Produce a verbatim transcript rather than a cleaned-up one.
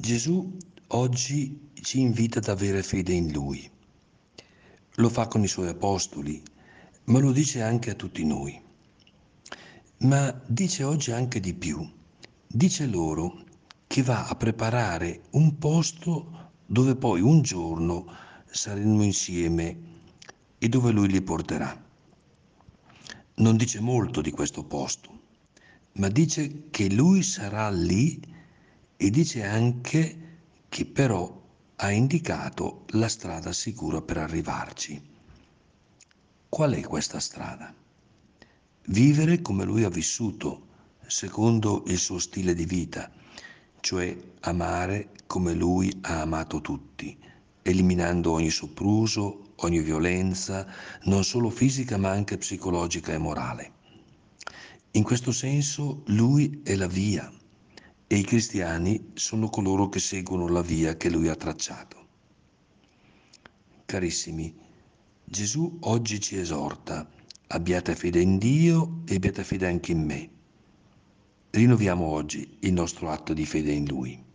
Gesù oggi ci invita ad avere fede in Lui. Lo fa con i Suoi apostoli, ma lo dice anche a tutti noi. Ma dice oggi anche di più. Dice loro che va a preparare un posto dove poi un giorno saremo insieme e dove Lui li porterà. Non dice molto di questo posto, ma dice che Lui sarà lì e dice anche che però ha indicato la strada sicura per arrivarci. Qual è questa strada? Vivere come Lui ha vissuto, secondo il suo stile di vita, cioè amare come Lui ha amato tutti, eliminando ogni sopruso, ogni violenza, non solo fisica ma anche psicologica e morale. In questo senso Lui è la via e i cristiani sono coloro che seguono la via che Lui ha tracciato. Carissimi, Gesù oggi ci esorta: abbiate fede in Dio e abbiate fede anche in me. Rinnoviamo oggi il nostro atto di fede in Lui.